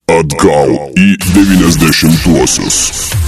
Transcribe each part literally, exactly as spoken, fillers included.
Atgal į devyniasdešimtuosius.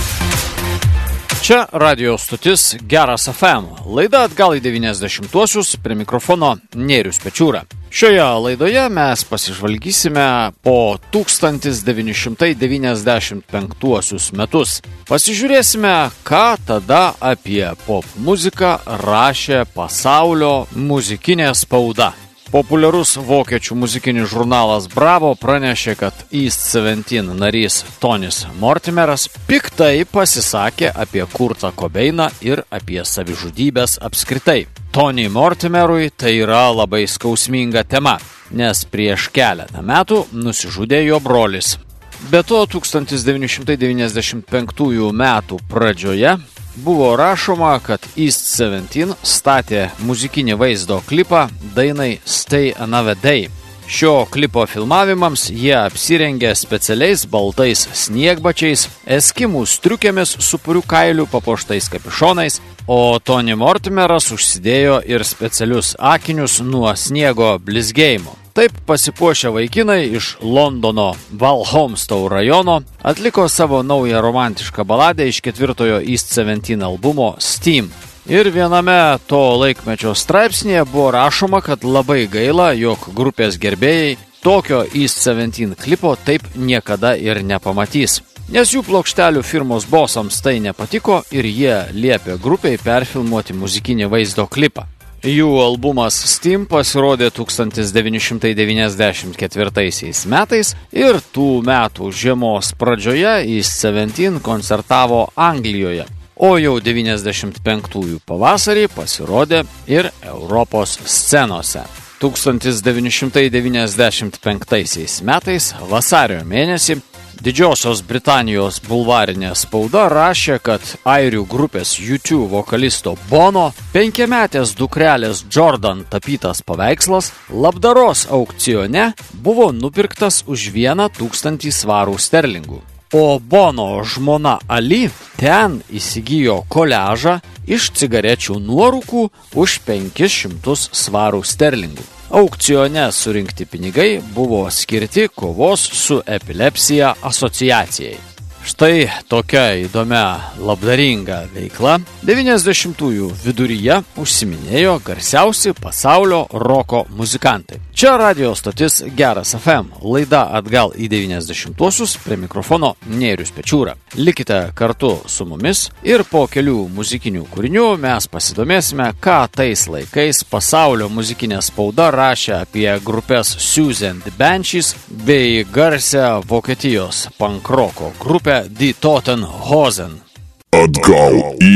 Čia radio stotis Geras F M. Laida Atgal į devyniasdešimtuosius, prie mikrofono Nėrius Pečiūra. Šioje laidoje mes pasižvalgysime po tūkstantis devyni šimtai devyniasdešimt penktuosius metus. Pasižiūrėsime, ką tada apie pop muziką rašė pasaulio muzikinė spauda. Populiarus vokiečių muzikinis žurnalas Bravo pranešė, kad East Seventeen narys Tonis Mortimeras piktai pasisakė apie Kurtą Kobeiną ir apie savižudybės apskritai. Tony Mortimerui tai yra labai skausminga tema, nes prieš keletą metų nusižudė jo brolis. Be to, tūkstantis devyni šimtai devyniasdešimt penktųjų metų pradžioje buvo rašoma, kad East Seventeen statė muzikinį vaizdo klipą dainai Stay Another Day. Šio klipo filmavimams jie apsirengė specialiais baltais sniegbačiais, eskimų striukėmis su purių kailiu papuoštais kapišonais, o Tony Mortimeras užsidėjo ir specialius akinius nuo sniego blizgėjimo. Taip pasipuošę vaikinai iš Londono Walthamstow rajono atliko savo naują romantišką baladę iš ketvirtojo East Seventeen albumo Steam. Ir viename to laikmečio straipsnėje buvo rašoma, kad labai gaila, jog grupės gerbėjai tokio East Seventeen klipo taip niekada ir nepamatys. Nes jų plokštelių firmos bosams tai nepatiko ir jie liepė grupiai perfilmuoti muzikinį vaizdo klipą. Jų albumas Steam pasirodė tūkstantis devyni šimtai devyniasdešimt ketvirtaisiais metais ir tų metų žiemos pradžioje East Seventeen koncertavo Anglijoje, o jau devyniasdešimt penktųjų pavasarį pasirodė ir Europos scenose. tūkstantis devyni šimtai devyniasdešimt penktaisiais metais vasario mėnesį Didžiosios Britanijos bulvarinė spauda rašė, kad airių grupės U two vokalisto Bono penkiametės dukrelės Jordan tapytas paveikslas labdaros aukcione buvo nupirktas už vieną tūkstantį svarų sterlingų. O Bono žmona Ali ten įsigijo koliažą iš cigarečių nuorūkų už penkis šimtus svarų sterlingų. Aukcione surinkti pinigai buvo skirti kovos su epilepsija asociacijai. Štai tokia įdomia labdaringa veikla devyniasdešimtųjų viduryje užsiminėjo garsiausi pasaulio roko muzikantai. Čia radio stotis Geras F M, laida Atgal į devyniasdešimtuosius, prie mikrofono Nėrius Pečiūra. Likite kartu su mumis ir po kelių muzikinių kūrinių mes pasidomėsime, ką tais laikais pasaulio muzikinė spauda rašė apie grupės Siouxsie and the Banshees bei garsią Vokietijos pankroko grupę Die Toten Hosen. Atgal į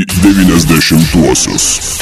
devyniasdešimtuosius.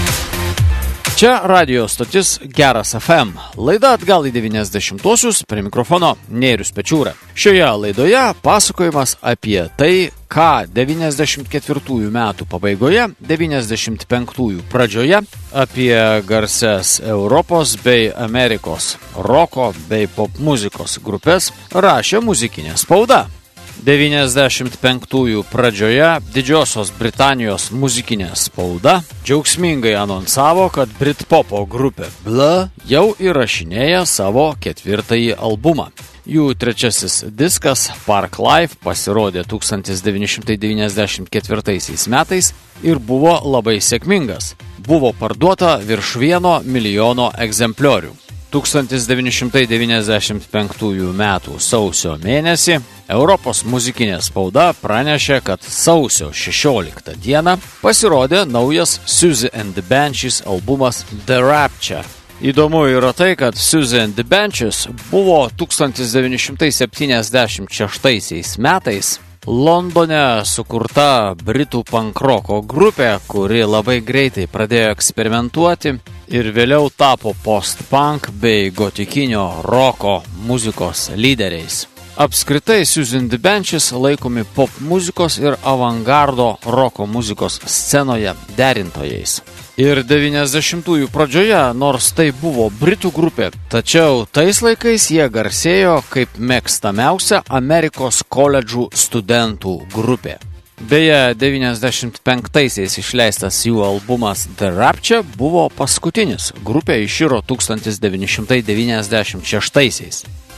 Čia radio stotis Geras F M. Laida Atgal į devyniasdešimtuosius, prie mikrofono Nėrius Pečiūra. Šioje laidoje pasakojimas apie tai, ką devyniasdešimt ketvirtųjų metų pabaigoje, devyniasdešimt penktųjų pradžioje apie garsias Europos bei Amerikos roko bei pop muzikos grupės rašė muzikinė spauda. devyniasdešimt penktųjų pradžioje Didžiosios Britanijos muzikinė spauda džiaugsmingai anonsavo, kad Britpopo grupė Blur jau įrašinėja savo ketvirtąjį albumą. Jų trečiasis diskas Park Life pasirodė tūkstantis devyni šimtai devyniasdešimt ketvirtaisiais metais ir buvo labai sėkmingas. Buvo parduota virš vieno milijono egzempliorių. tūkstantis devyni šimtai devyniasdešimt penktųjų metų sausio mėnesį Europos muzikinė spauda pranešė, kad sausio šešioliktą dieną pasirodė naujas Siouxsie and the Banshees albumas The Rapture. Įdomu yra tai, kad Siouxsie and the Banshees buvo tūkstantis devyni šimtai septyniasdešimt šeštaisiais metais Londone sukurta britų pankroko grupė, kuri labai greitai pradėjo eksperimentuoti ir vėliau tapo post-punk bei gotikinio roko muzikos lyderiais. Apskritai, Siouxsie and the Banshees laikomi pop muzikos ir avangardo roko muzikos scenoje derintojais. Ir devyniasdešimtųjų pradžioje, nors tai buvo britų grupė, tačiau tais laikais jie garsėjo kaip mėgstamiausia Amerikos koledžų studentų grupė. Beje, devyniasdešimt penktaisiais išleistas jų albumas The Rapture buvo paskutinis. Grupė iširo tūkstantis devyni šimtai devyniasdešimt šeštaisiais.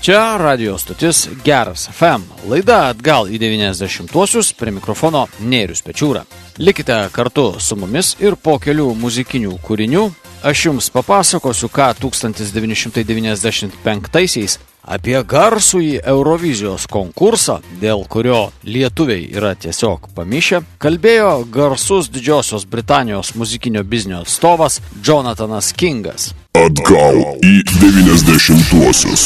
Čia radio stotis Geras F M. Laida atgal į devyniasdešimtuosius, prie mikrofono Nėrius Pečiūra. Likite kartu su mumis ir po kelių muzikinių kūrinių aš jums papasakosiu, ką tūkstantis devyni šimtai devyniasdešimt penktaisiais apie garsųjį Eurovizijos konkursą, dėl kurio lietuviai yra tiesiog pamišę, kalbėjo garsus Didžiosios Britanijos muzikinio biznio atstovas Jonathanas Kingas. Atgal į devyniasdešimtuosius.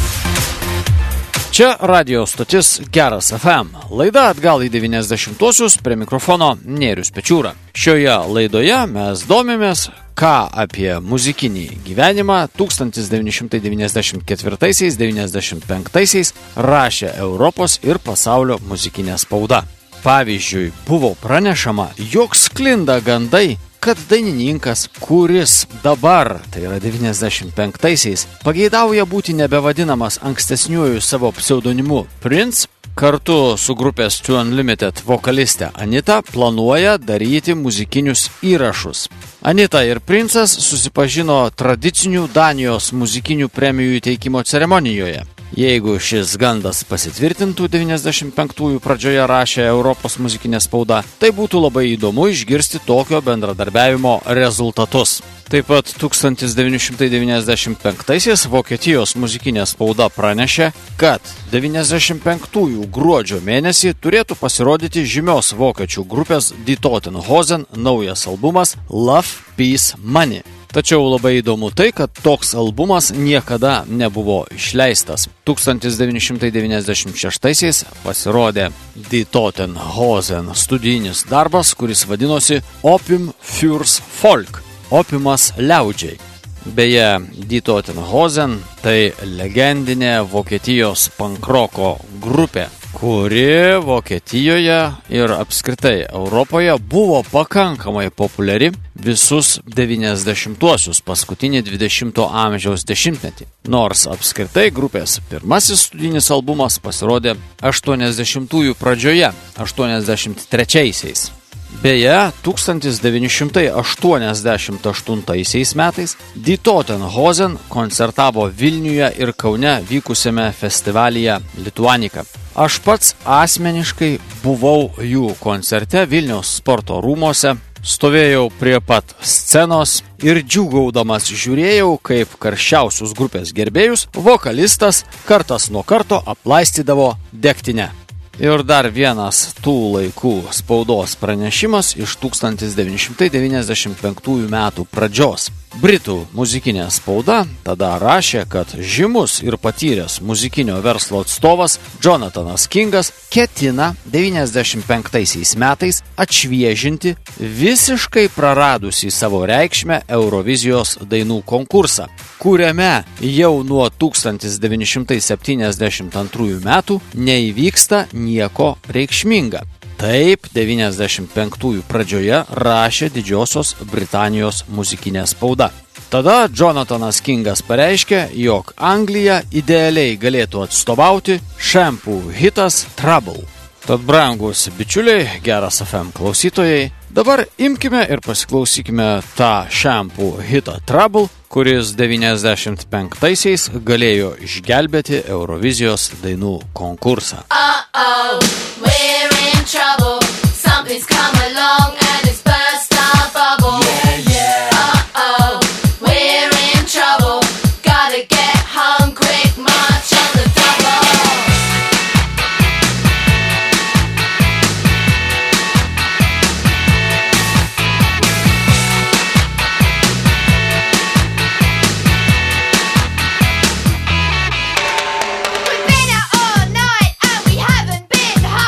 Čia radio stotis Geras F M. Laida atgal į devyniasdešimtuosius, prie mikrofono Nėrius Pečiūra. Šioje laidoje mes domimės, ką apie muzikinį gyvenimą tūkstantis devyni šimtai devyniasdešimt ketvirtaisiais devyniasdešimt penktaisiais rašė Europos ir pasaulio muzikinė spauda. Pavyzdžiui, buvo pranešama, jog sklinda gandai, kad dainininkas, kuris dabar, tai yra devyniasdešimt penktaisiais, pageidauja būti nebevadinamas ankstesniuoju savo pseudonimu Prince, kartu su grupės Two Unlimited vokaliste Anita planuoja daryti muzikinius įrašus. Anita ir Princas susipažino tradicinių Danijos muzikinių premijų įteikimo ceremonijoje. Jeigu šis gandas pasitvirtintų, devyniasdešimt penktųjų pradžioje rašė Europos muzikinė spauda, tai būtų labai įdomu išgirsti tokio bendradarbiavimo rezultatus. Taip pat tūkstantis devyni šimtai devyniasdešimt penktaisiais Vokietijos muzikinė spauda pranešė, kad devyniasdešimt penktųjų gruodžio mėnesį turėtų pasirodyti žymios vokiečių grupės Die Toten Hosen naujas albumas Love, Peace, Money. Tačiau labai įdomu tai, kad toks albumas niekada nebuvo išleistas. tūkstantis devyni šimtai devyniasdešimt šeštaisiais pasirodė Die Toten Hosen studijinis darbas, kuris vadinosi Opium fürs Volk – Opiumas liaudžiai. Beje, Die Toten Hosen tai legendinė Vokietijos pankroko grupė, kuri Vokietijoje ir apskritai Europoje buvo pakankamai populiari visus devyniasdešimtuosius, paskutinį dvidešimto amžiaus dešimtmetį. Nors apskritai grupės pirmasis studijinis albumas pasirodė aštuoniasdešimtųjų pradžioje, aštuoniasdešimt trečiaisiais. Beje, tūkstantis devyni šimtai aštuoniasdešimt aštuntaisiais metais Die Toten Hosen koncertavo Vilniuje ir Kaune vykusiame festivalyje Lituanika. Aš pats asmeniškai buvau jų koncerte Vilniaus sporto rūmose, stovėjau prie pat scenos ir džiūgaudamas žiūrėjau, kaip karščiausius grupės gerbėjus vokalistas kartas nuo karto aplaistydavo degtinę. Ir dar vienas tų laikų spaudos pranešimas iš tūkstantis devyni šimtai devyniasdešimt penktųjų metų pradžios. Britų muzikinė spauda tada rašė, kad žymus ir patyręs muzikinio verslo atstovas Jonathanas Kingas ketina devyniasdešimt penktaisiais metais atšviežinti visiškai praradusį savo reikšmę Eurovizijos dainų konkursą, kuriame jau nuo tūkstantis devyni šimtai septyniasdešimt antrųjų metų neįvyksta nieko reikšminga. Taip, devyniasdešimt penktųjų pradžioje rašė Didžiosios Britanijos muzikinė spauda. Tada Jonathanas Kingas pareiškė, jog Anglija idealiai galėtų atstovauti Shampoo hitas Trouble. Tad brangus bičiuliai, Geras F M klausytojai, dabar imkime ir pasiklausykime tą Shampoo hitą Trouble, kuris devyniasdešimt penktaisiais galėjo išgelbėti Eurovizijos dainų konkursą. Uh-oh, we're in trouble. Something's come along and it's burst our bubble. Yeah, yeah. Uh-oh, we're in trouble. Gotta get home quick, march on the double. We've been out all night and we haven't been home.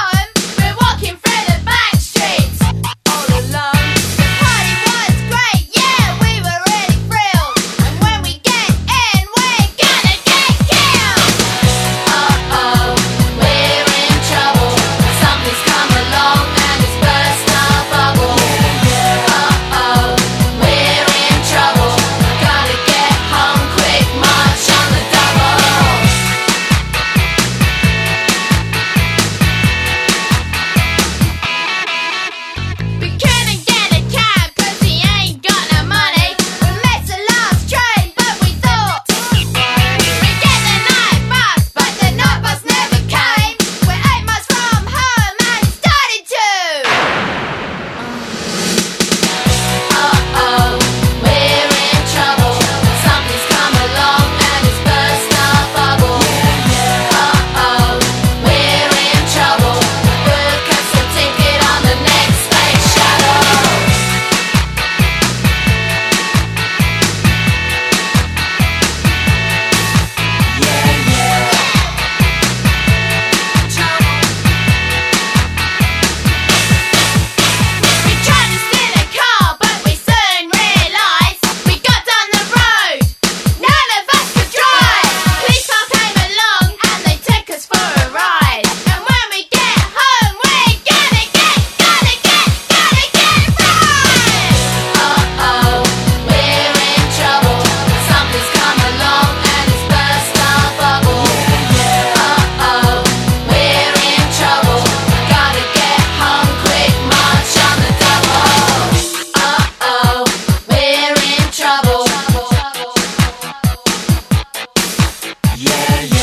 yeah, yeah.